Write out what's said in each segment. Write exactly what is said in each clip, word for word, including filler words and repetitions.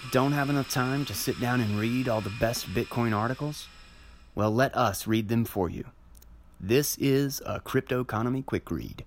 Don't have enough time to sit down and read all the best Bitcoin articles? Well, let us read them for you. This is a Crypto Economy Quick Read.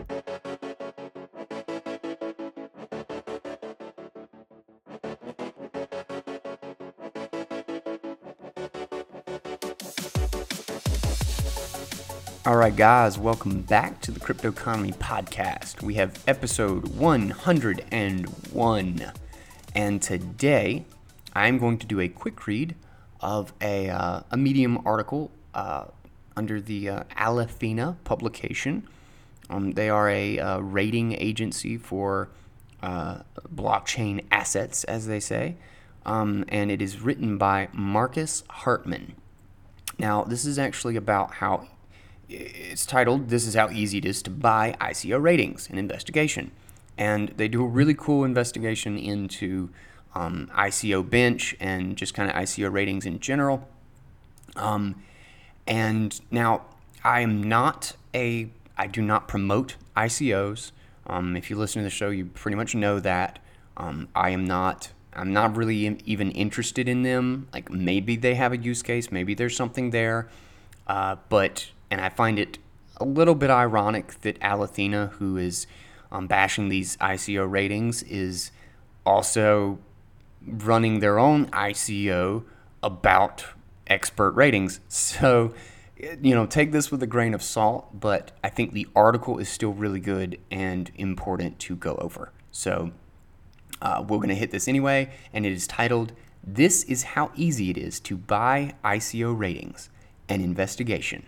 All right, guys, welcome back to the Crypto Economy Podcast. We have episode one hundred one. And today, I'm going to do a quick read of a, uh, a Medium article uh, under the uh, Alethea publication. Um, they are a uh, rating agency for uh, blockchain assets, as they say, um, and it is written by Marcus Hartman. Now, this is actually about how it's titled, "This is how easy it is to buy I C O ratings, an investigation." And they do a really cool investigation into um, I C O Bench and just kind of I C O ratings in general. Um, and now, I am not a, I do not promote I C Os. Um, if you listen to the show, you pretty much know that. Um, I am not, I'm not really even interested in them. Like, maybe they have a use case, maybe there's something there. Uh, but, and I find it a little bit ironic that Alethea, who is Um, bashing these I C O ratings, is also running their own I C O about expert ratings. So, you know, take this with a grain of salt, but I think the article is still really good and important to go over. So, uh, we're going to hit this anyway, and it is titled, "This is how easy it is to buy I C O ratings, an investigation."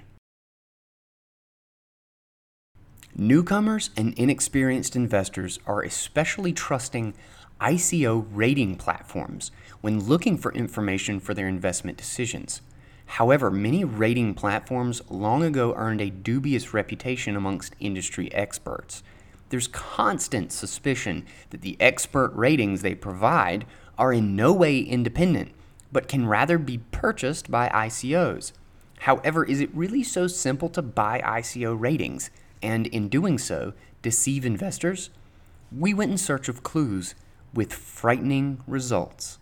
Newcomers and inexperienced investors are especially trusting I C O rating platforms when looking for information for their investment decisions. However, many rating platforms long ago earned a dubious reputation amongst industry experts. There's constant suspicion that the expert ratings they provide are in no way independent, but can rather be purchased by I C Os. However, is it really so simple to buy I C O ratings, and in doing so, deceive investors? We went in search of clues with frightening results.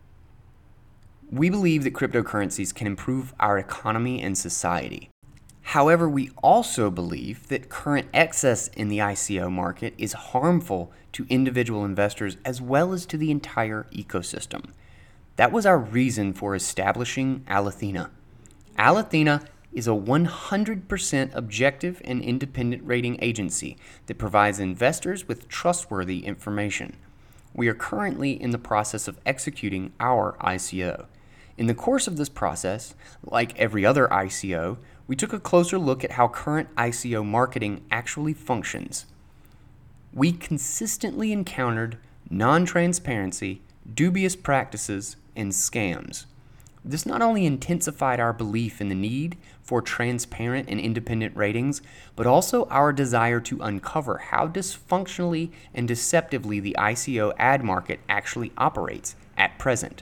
We believe that cryptocurrencies can improve our economy and society. However, we also believe that current excess in the I C O market is harmful to individual investors as well as to the entire ecosystem. That was our reason for establishing Alethea. Alethea is a one hundred percent objective and independent rating agency that provides investors with trustworthy information. We are currently in the process of executing our I C O. In the course of this process, like every other I C O, we took a closer look at how current I C O marketing actually functions. We consistently encountered non-transparency, dubious practices, and scams. This not only intensified our belief in the need for transparent and independent ratings, but also our desire to uncover how dysfunctionally and deceptively the I C O ad market actually operates at present.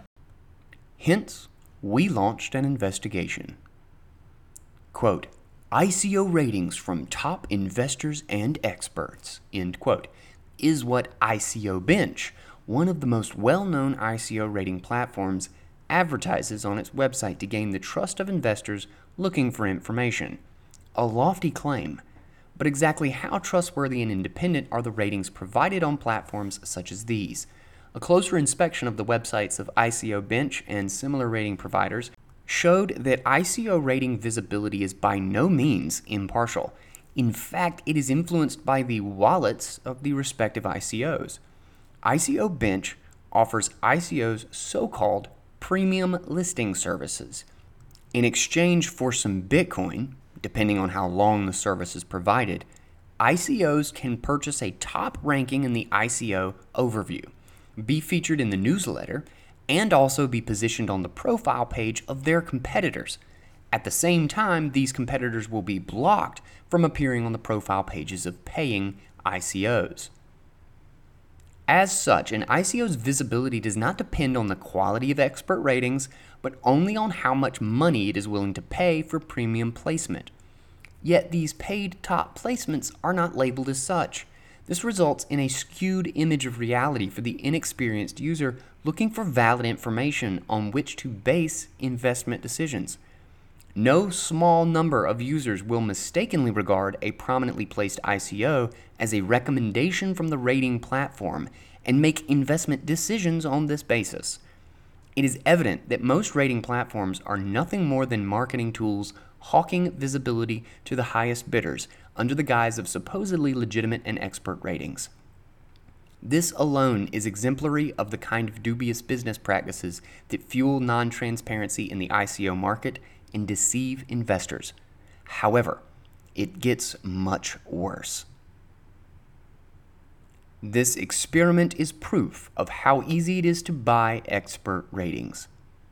Hence, we launched an investigation. Quote, "I C O ratings from top investors and experts," end quote, is what I C O Bench, one of the most well-known I C O rating platforms, advertises on its website to gain the trust of investors looking for information. A lofty claim, but exactly how trustworthy and independent are the ratings provided on platforms such as these? A closer inspection of the websites of I C O Bench and similar rating providers showed that I C O rating visibility is by no means impartial. In fact, it is influenced by the wallets of the respective I C Os. I C O Bench offers I C Os so-called premium listing services. In exchange for some Bitcoin, depending on how long the service is provided, I C Os can purchase a top ranking in the I C O overview, be featured in the newsletter, and also be positioned on the profile page of their competitors. At the same time, these competitors will be blocked from appearing on the profile pages of paying I C Os. As such, an I C O's visibility does not depend on the quality of expert ratings, but only on how much money it is willing to pay for premium placement. Yet these paid top placements are not labeled as such. This results in a skewed image of reality for the inexperienced user looking for valid information on which to base investment decisions. No small number of users will mistakenly regard a prominently placed I C O as a recommendation from the rating platform and make investment decisions on this basis. It is evident that most rating platforms are nothing more than marketing tools hawking visibility to the highest bidders under the guise of supposedly legitimate and expert ratings. This alone is exemplary of the kind of dubious business practices that fuel non-transparency in the I C O market and deceive investors. However, it gets much worse. This experiment is proof of how easy it is to buy expert ratings.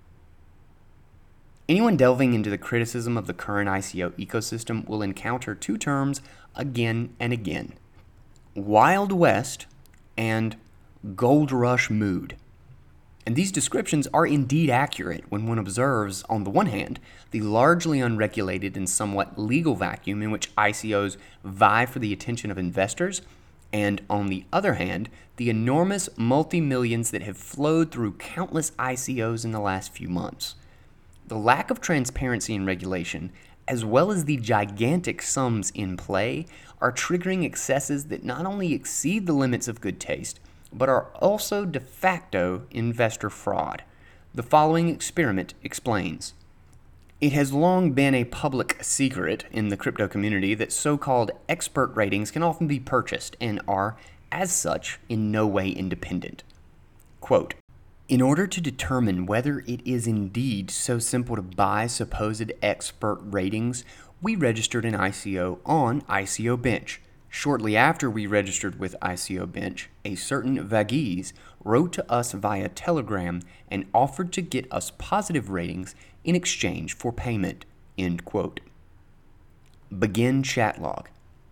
Anyone delving into the criticism of the current I C O ecosystem will encounter two terms again and again: Wild West and Gold Rush Mood. And these descriptions are indeed accurate when one observes, on the one hand, the largely unregulated and somewhat legal vacuum in which I C Os vie for the attention of investors, and on the other hand, the enormous multi-millions that have flowed through countless I C Os in the last few months. The lack of transparency and regulation, as well as the gigantic sums in play, are triggering excesses that not only exceed the limits of good taste, but are also de facto investor fraud. The following experiment explains. It has long been a public secret in the crypto community that so-called expert ratings can often be purchased and are, as such, in no way independent. Quote, "In order to determine whether it is indeed so simple to buy supposed expert ratings, we registered an I C O on I C O Bench. Shortly after we registered with I C O Bench, a certain Vagiz wrote to us via Telegram and offered to get us positive ratings in exchange for payment." End quote. Begin chat log.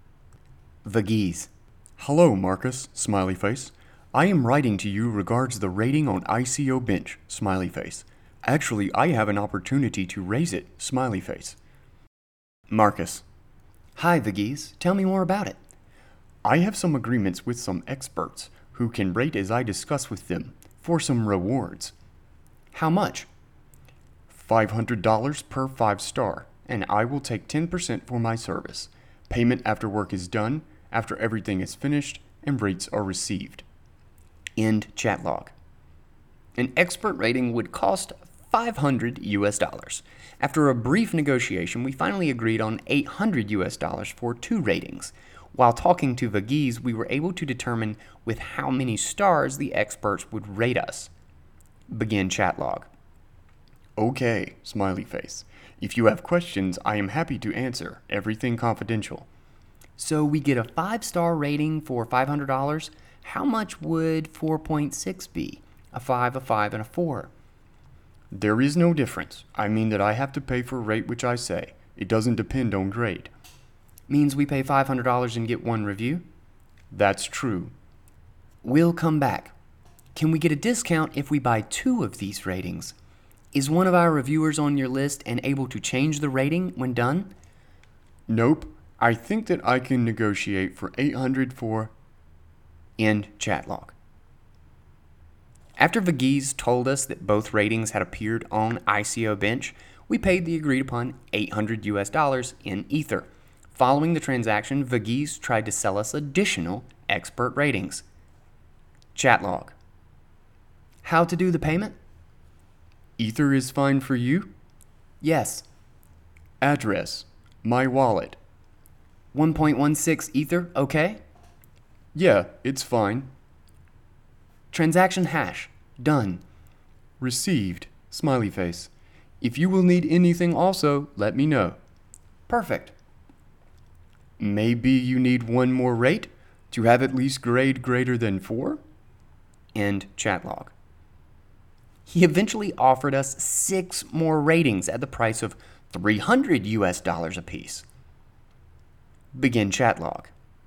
Vagiz: "Hello, Marcus, smiley face. I am writing to you regards the rating on I C O Bench, smiley face. Actually, I have an opportunity to raise it, smiley face." Marcus: "Hi, Vagiz. Tell me more about it." "I have some agreements with some experts who can rate as I discuss with them for some rewards." "How much?" five hundred dollars per five star, and I will take ten percent for my service. Payment after work is done, after everything is finished, and rates are received." End chat log. An expert rating would cost five hundred U S dollars. After a brief negotiation, we finally agreed on eight hundred U S dollars for two ratings. While talking to Vagiz, we were able to determine with how many stars the experts would rate us. Begin chat log. "Okay, smiley face. If you have questions, I am happy to answer. Everything confidential." "So we get a five-star rating for five hundred dollars. How much would four point six be? A five, a five, and a four?" "There is no difference. I mean that I have to pay for rate which I say. It doesn't depend on grade." "Means we pay five hundred dollars and get one review?" "That's true." "We'll come back. Can we get a discount if we buy two of these ratings? Is one of our reviewers on your list and able to change the rating when done?" "Nope. I think that I can negotiate for eight hundred for..." End chat log. After Vagiz told us that both ratings had appeared on I C O Bench, we paid the agreed upon eight hundred U S dollars in Ether. Following the transaction, Vagiz tried to sell us additional expert ratings. Chat log. "How to do the payment?" "Ether is fine for you?" "Yes." "Address, my wallet." one point one six Ether, okay?" "Yeah, it's fine." "Transaction hash, done." "Received, smiley face. If you will need anything also, let me know." "Perfect." "Maybe you need one more rate to have at least grade greater than four?" End chat log. He eventually offered us six more ratings at the price of three hundred U S dollars apiece. Begin chat log.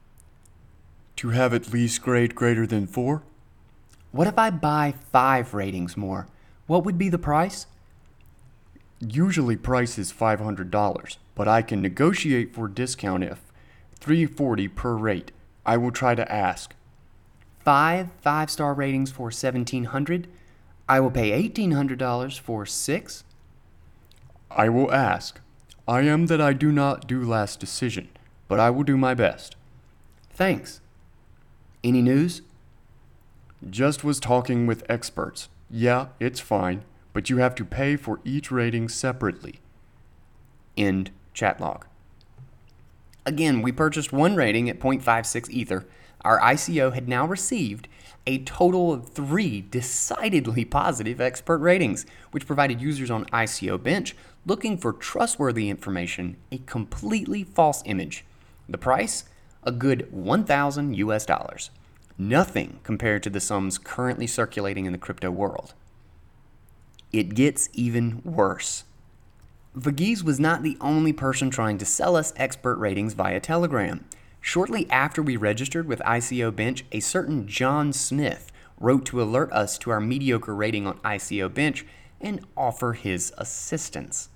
"To have at least grade greater than four?" "What if I buy five ratings more? What would be the price?" "Usually price is five hundred dollars, but I can negotiate for discount if three hundred forty dollars per rate. I will try to ask. Five five-star ratings for seventeen hundred dollars. I will pay eighteen hundred dollars for six. I will ask. I am that I do not do last decision, but I will do my best. Thanks. Any news? Just was talking with experts. Yeah, it's fine, but you have to pay for each rating separately. End chat log. Again, we purchased one rating at zero point five six Ether. Our I C O had now received a total of three decidedly positive expert ratings, which provided users on I C O Bench looking for trustworthy information a completely false image. The price? A good one thousand U S dollars. Nothing compared to the sums currently circulating in the crypto world. It gets even worse. Vagiz was not the only person trying to sell us expert ratings via Telegram. Shortly after we registered with I C O Bench, a certain John Smith wrote to alert us to our mediocre rating on I C O Bench and offer his assistance.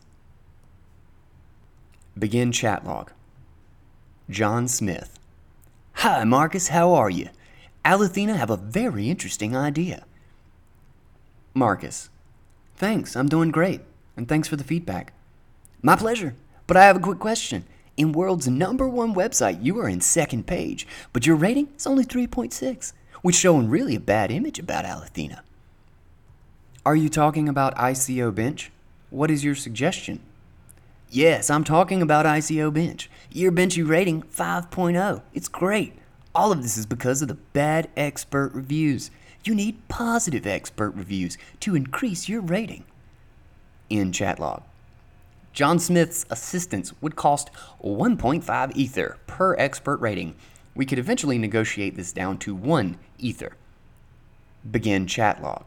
Begin chat log. John Smith. Hi, Marcus, how are you? Alathena have a very interesting idea. Marcus. Thanks, I'm doing great, and thanks for the feedback. My pleasure, but I have a quick question. In world's number one website, you are in second page, but your rating is only three point six, which showing really a bad image about Alathena. Are you talking about I C O Bench? What is your suggestion? Yes, I'm talking about I C O Bench. Your Benchy rating five point oh. It's great. All of this is because of the bad expert reviews. You need positive expert reviews to increase your rating. In chat log. John Smith's assistance would cost one point five Ether per expert rating. We could eventually negotiate this down to one Ether. Begin chat log.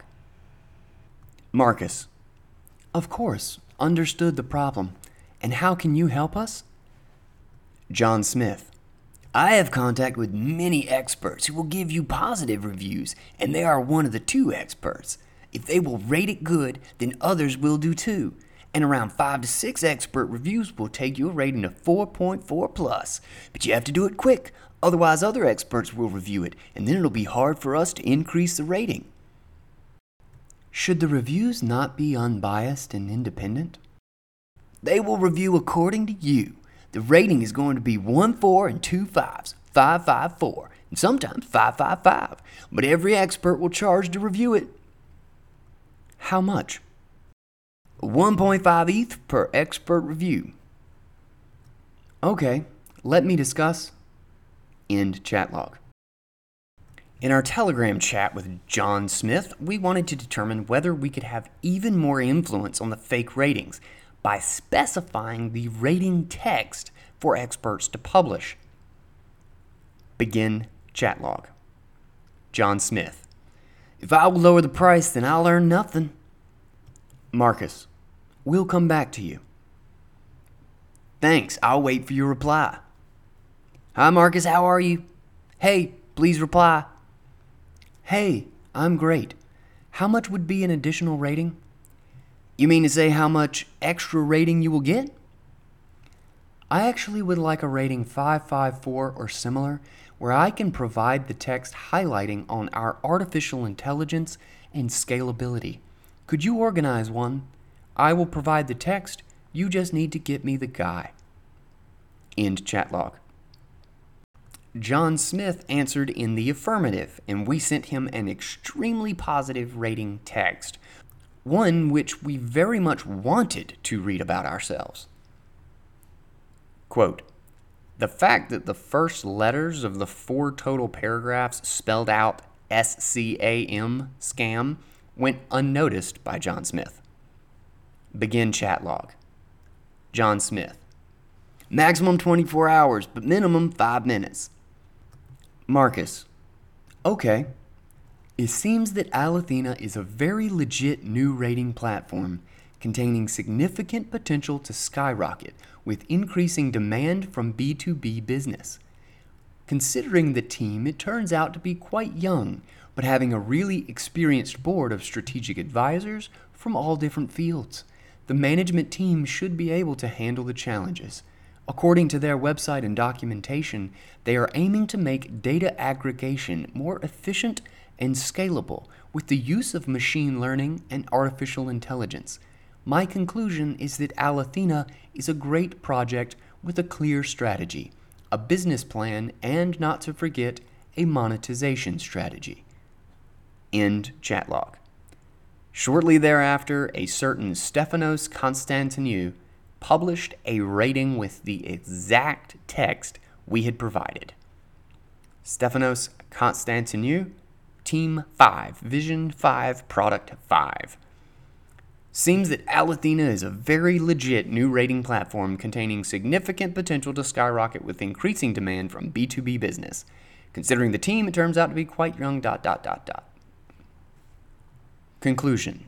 Marcus. Of course, understood the problem. And how can you help us? John Smith. I have contact with many experts who will give you positive reviews, and they are one of the two experts. If they will rate it good, then others will do too. And around five to six expert reviews will take your rating to four point four plus. But you have to do it quick, otherwise other experts will review it, and then it'll be hard for us to increase the rating. Should the reviews not be unbiased and independent? They will review according to you. The rating is going to be one four and two fives, five five four, and sometimes five five five. But every expert will charge to review it. How much? one point five E T H per expert review. Okay, let me discuss. End chat log. In our Telegram chat with John Smith, we wanted to determine whether we could have even more influence on the fake ratings by specifying the rating text for experts to publish. Begin chat log. John Smith. If I will lower the price, then I'll earn nothing. Marcus. We'll come back to you. Thanks, I'll wait for your reply. Hi Marcus, how are you? Hey, please reply. Hey, I'm great. How much would be an additional rating? You mean to say how much extra rating you will get? I actually would like a rating five five four or similar, where I can provide the text highlighting on our artificial intelligence and scalability. Could you organize one? I will provide the text, you just need to get me the guy. End chat log. John Smith answered in the affirmative, and we sent him an extremely positive rating text. One which we very much wanted to read about ourselves. Quote, the fact that the first letters of the four total paragraphs spelled out S C A M, scam, went unnoticed by John Smith. Begin chat log. John Smith. Maximum twenty-four hours, but minimum five minutes. Marcus. Okay. It seems that Alathena is a very legit new rating platform containing significant potential to skyrocket with increasing demand from B two B business. Considering the team, it turns out to be quite young, but having a really experienced board of strategic advisors from all different fields. The management team should be able to handle the challenges. According to their website and documentation, they are aiming to make data aggregation more efficient and scalable with the use of machine learning and artificial intelligence. My conclusion is that Alathena is a great project with a clear strategy, a business plan, and, not to forget, a monetization strategy. End chat log. Shortly thereafter, a certain Stefanos Constantiniou published a rating with the exact text we had provided. Stefanos Constantiniou, Team five, Vision five, Product five. Seems that Alathena is a very legit new rating platform containing significant potential to skyrocket with increasing demand from B two B business. Considering the team, it turns out to be quite young, dot, dot, dot, dot. Conclusion.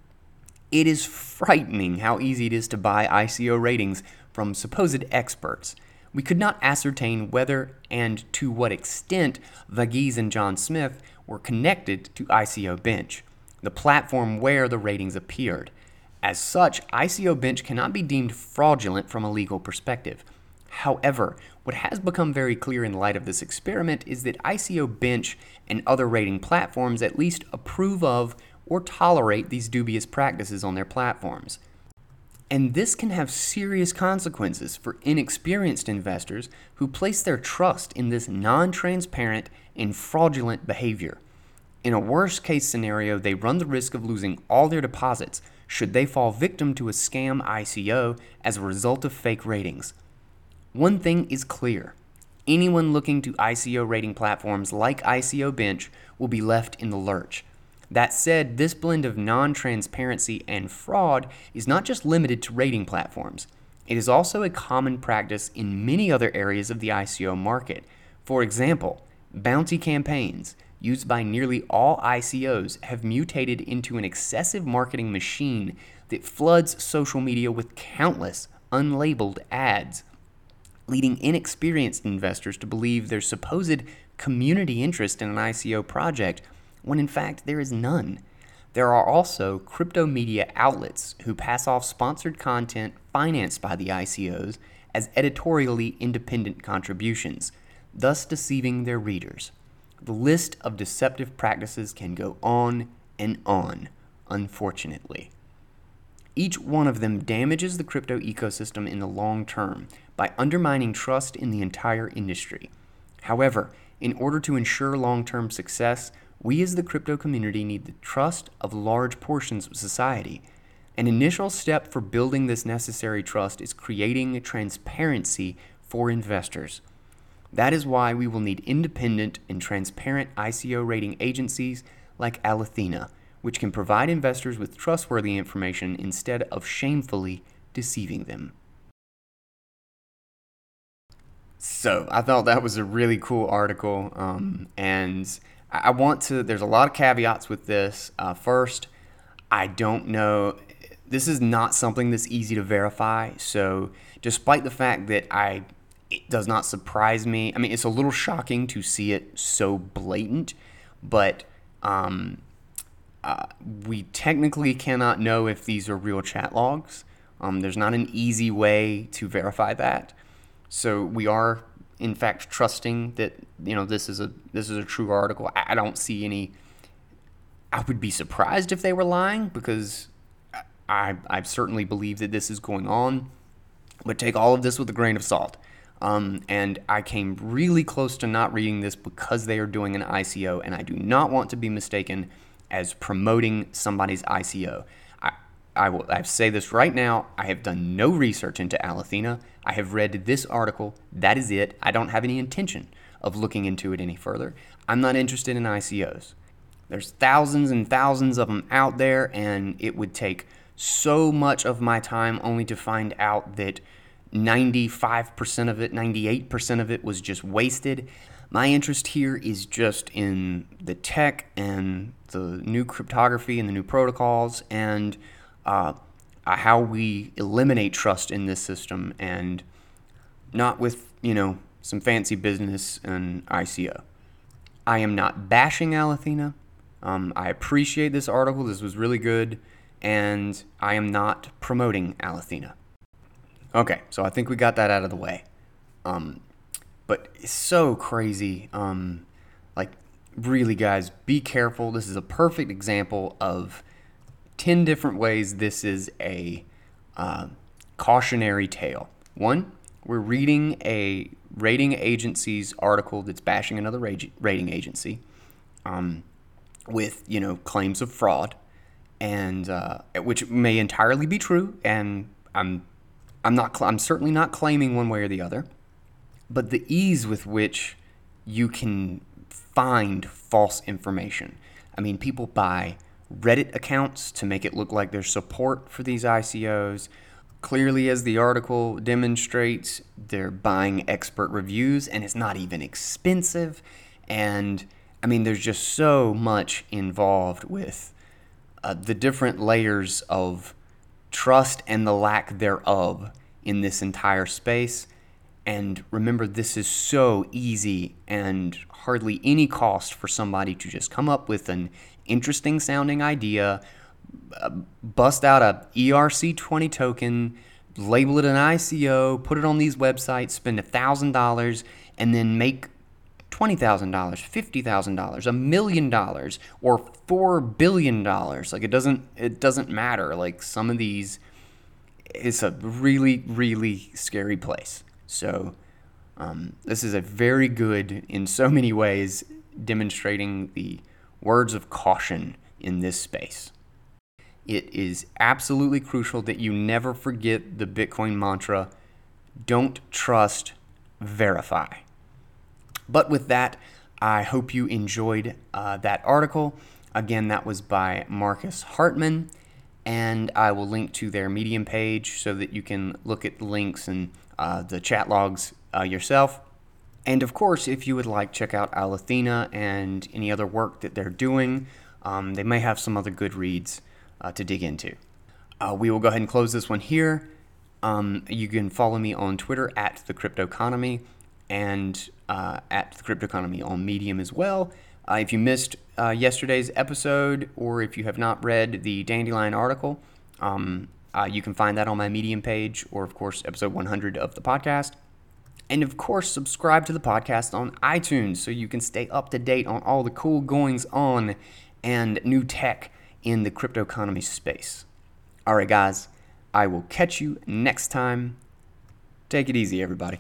It is frightening how easy it is to buy I C O ratings from supposed experts. We could not ascertain whether and to what extent Vagiz and John Smith were connected to I C O Bench, the platform where the ratings appeared. As such, I C O Bench cannot be deemed fraudulent from a legal perspective. However, what has become very clear in light of this experiment is that I C O Bench and other rating platforms at least approve of or tolerate these dubious practices on their platforms. And this can have serious consequences for inexperienced investors who place their trust in this non-transparent and fraudulent behavior. In a worst-case scenario, they run the risk of losing all their deposits should they fall victim to a scam I C O as a result of fake ratings. One thing is clear. Anyone looking to I C O rating platforms like I C O Bench will be left in the lurch. That said, this blend of non-transparency and fraud is not just limited to rating platforms. It is also a common practice in many other areas of the I C O market. For example, bounty campaigns used by nearly all I C Os have mutated into an excessive marketing machine that floods social media with countless unlabeled ads, leading inexperienced investors to believe there's supposed community interest in an I C O project when in fact there is none. There are also crypto media outlets who pass off sponsored content financed by the I C Os as editorially independent contributions, thus deceiving their readers. The list of deceptive practices can go on and on, unfortunately. Each one of them damages the crypto ecosystem in the long term by undermining trust in the entire industry. However, in order to ensure long-term success, we as the crypto community need the trust of large portions of society. An initial step for building this necessary trust is creating transparency for investors. That is why we will need independent and transparent I C O rating agencies like Alathena, which can provide investors with trustworthy information instead of shamefully deceiving them. So, I thought that was a really cool article, um, and I want to, there's a lot of caveats with this. Uh, first, I don't know, this is not something that's easy to verify, so despite the fact that I, it does not surprise me, I mean, it's a little shocking to see it so blatant, but um, uh, we technically cannot know if these are real chat logs. Um, there's not an easy way to verify that, so we are in fact trusting that, you know, this is a this is a true article. I, I don't see any. I would be surprised if they were lying, because I I certainly believe that this is going on, but take all of this with a grain of salt. Um, and I came really close to not reading this because they are doing an I C O, and I do not want to be mistaken as promoting somebody's I C O. I, I will I say this right now, I have done no research into Alathena. I have read this article. That is it. I don't have any intention of looking into it any further. I'm not interested in I C Os. There's thousands and thousands of them out there, and it would take so much of my time only to find out that ninety-five percent of it, ninety-eight percent of it was just wasted. My interest here is just in the tech and the new cryptography and the new protocols, and uh, how we eliminate trust in this system, and not with, you know, some fancy business and I C O. I am not bashing Alathena. Um, I appreciate this article. This was really good, and I am not promoting Alathena. Okay, so I think we got that out of the way. Um, but it's so crazy. Um, like, really, guys, be careful. This is a perfect example of ten different ways this is a uh, cautionary tale. One, we're reading a rating agency's article that's bashing another rating agency um, with, you know, claims of fraud, and uh, which may entirely be true, and I'm I'm not I'm certainly not claiming one way or the other, but the ease with which you can find false information. I mean, people buy Reddit accounts to make it look like there's support for these I C Os. Clearly, as the article demonstrates, they're buying expert reviews, and it's not even expensive. And I mean, there's just so much involved with uh, the different layers of trust and the lack thereof in this entire space. And remember, this is so easy and hardly any cost for somebody to just come up with an interesting sounding idea, uh, bust out a E R C twenty token, label it an I C O, put it on these websites, spend one thousand dollars, and then make twenty thousand dollars, fifty thousand dollars, a million dollars, or four billion dollars. Like, it doesn't, it doesn't matter. Like, some of these, it's a really, really scary place. So um, this is a very good, in so many ways, demonstrating the words of caution in this space. It is absolutely crucial that you never forget the Bitcoin mantra: don't trust, verify. But with that, I hope you enjoyed uh, that article. Again, that was by Marcus Hartman, and I will link to their Medium page so that you can look at the links and uh, the chat logs uh, yourself. And of course, if you would like, check out Alathena and any other work that they're doing. Um, they may have some other good reads uh, to dig into. Uh, we will go ahead and close this one here. Um, you can follow me on Twitter at The Cryptoconomy and uh, at The Cryptoconomy on Medium as well. Uh, if you missed uh, yesterday's episode, or if you have not read the Dandelion article, um, uh, you can find that on my Medium page, or of course, episode one hundred of the podcast. And of course, subscribe to the podcast on iTunes so you can stay up to date on all the cool goings on and new tech in the cryptoconomy space. All right, guys, I will catch you next time. Take it easy, everybody.